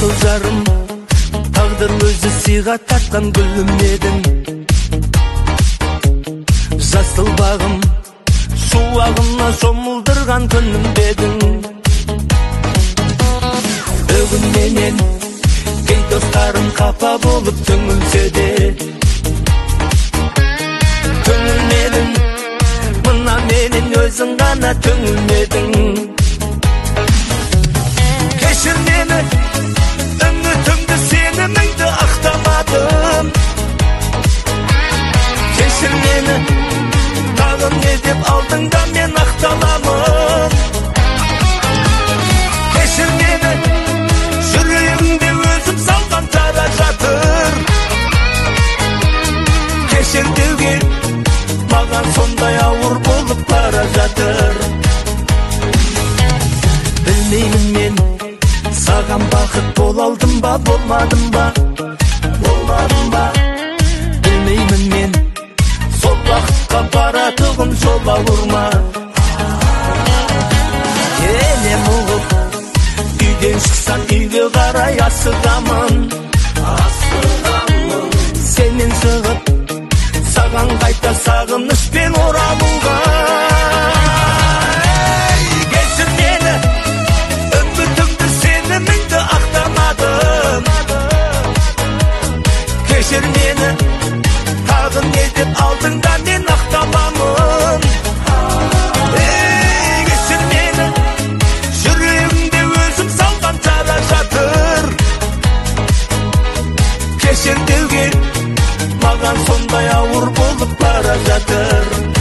асыл жарым, тағдыр өзі сыйға тартқан гүлім едің. Жасыл бағым, шуағына шомылдырған күнім едің. Бүгін менен кей достарым қапа болып түңілсе де, түңілмедің, мына менен өзің ғана түңілмедің. Кешір мені, үмітімді сеніміңді ақтамадым. Кешір мені, тағын не деп алдың да мен ақталамын. Кешір мені, жүрегімде өзім салған жара жатыр. Кешір деуге маған сондай ауыр болып бара жатыр. Білмеймін мен саған бақыт бола алдым ба, болмадым ба, болмадым ба. Білмеймін мен сол бақытқа баратығым жол ауыр ма. Енем ұғып үйден шықсам үйге қарай асығамын. Сенен шығып саған қайта сағыныспен оралуға. Кешір мені, үмітімді сеніміңді ақтамадым. Кешір мені, тағын не деп алдың да мен ақталамын. Кешір мені, жүрегімде өзім салған жара жатыр. Кешір деуге маған сондай ауыр болып бара жатыр.